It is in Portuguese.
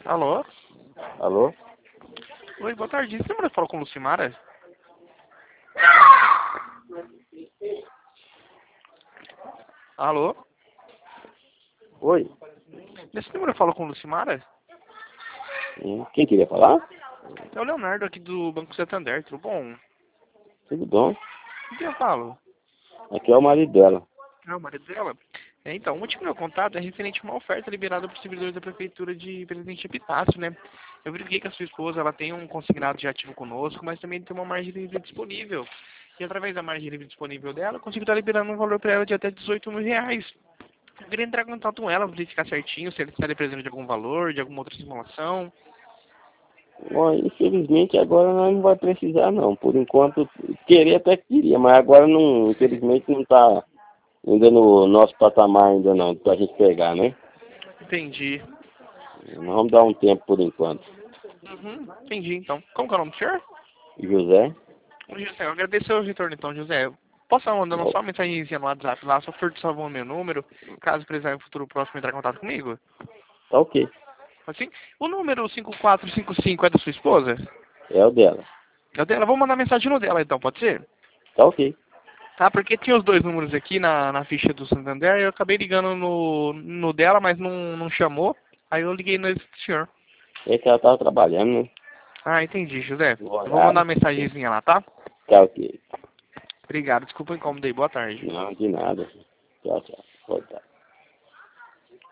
Alô? Alô? Oi, boa tarde. Você lembra que falou com Lucimara? Alô? Oi? Esse número falou com Lucimara? Quem queria falar? É o Leonardo aqui do Banco Santander, tudo bom? Tudo bom? Com quem eu falo? Aqui é o marido dela. Ah, o marido dela? Então, o motivo do meu contato é referente a uma oferta liberada por servidores da Prefeitura de Presidente Epitácio, né? Eu verifiquei que a sua esposa ela tem um consignado de ativo conosco, mas também tem uma margem livre disponível. E através da margem livre disponível dela, eu consigo estar liberando um valor para ela de até R$ 18.000. Eu queria entrar em contato com ela, verificar certinho se ele estaria presente de algum valor, de alguma outra simulação. Bom, infelizmente agora nós não vai precisar não. Por enquanto, queria até que queria, mas agora não, infelizmente não está ainda no nosso patamar ainda não, pra gente pegar, né? Entendi. Nós vamos dar um tempo por enquanto. Entendi, então. Como que é o nome do senhor? José? Ô, José, eu agradeço o retorno, então, José. Posso estar mandando só uma mensagenzinha no WhatsApp lá, só for salvando meu número, caso precisar em um futuro próximo entrar em contato comigo? Tá ok. Assim? O número 5455 é da sua esposa? É o dela. É o dela? Vou mandar mensagem no dela, então, pode ser? Tá ok. Tá, porque tinha os dois números aqui na ficha do Santander, e eu acabei ligando no dela, mas não chamou. Aí eu liguei no do senhor. É que ela tava trabalhando, né? Ah, entendi, José. No Eu vou mandar horário. uma mensagenzinha lá, tá? Tá ok. Obrigado, desculpa o incômodo aí, boa tarde. Não, de nada. Tchau, tchau. Boa tarde.